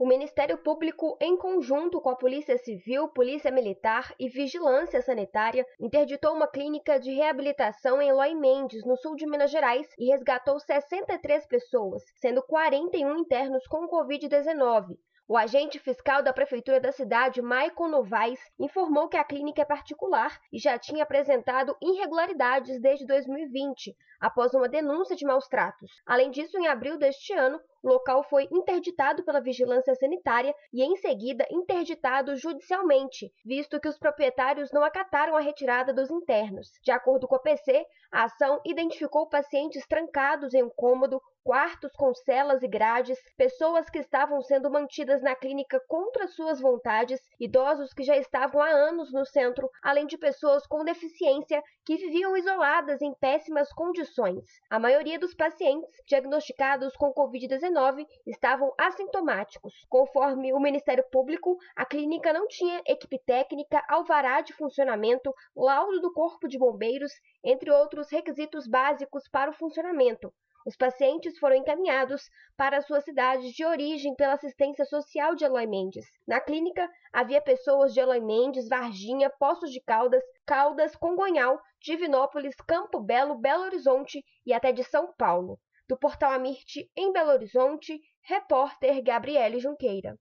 O Ministério Público, em conjunto com a Polícia Civil, Polícia Militar e Vigilância Sanitária, interditou uma clínica de reabilitação em Eloy Mendes, no sul de Minas Gerais, e resgatou 63 pessoas, sendo 41 internos com Covid-19. O agente fiscal da prefeitura da cidade, Maicon Novaes, informou que a clínica é particular e já tinha apresentado irregularidades desde 2020, após uma denúncia de maus-tratos. Além disso, em abril deste ano, o local foi interditado pela Vigilância Sanitária e, em seguida, interditado judicialmente, visto que os proprietários não acataram a retirada dos internos. De acordo com a PC, a ação identificou pacientes trancados em um cômodo, quartos com celas e grades, pessoas que estavam sendo mantidas na clínica contra suas vontades, idosos que já estavam há anos no centro, além de pessoas com deficiência que viviam isoladas em péssimas condições. A maioria dos pacientes diagnosticados com Covid-19 estavam assintomáticos. Conforme o Ministério Público, a clínica não tinha equipe técnica, alvará de funcionamento, laudo do Corpo de Bombeiros, entre outros requisitos básicos para o funcionamento. Os pacientes foram encaminhados para suas cidades de origem pela assistência social de Eloy Mendes. Na clínica, havia pessoas de Eloy Mendes, Varginha, Poços de Caldas, Congonhal, Divinópolis, Campo Belo, Belo Horizonte e até de São Paulo. Do Portal Amirte, em Belo Horizonte, repórter Gabriele Junqueira.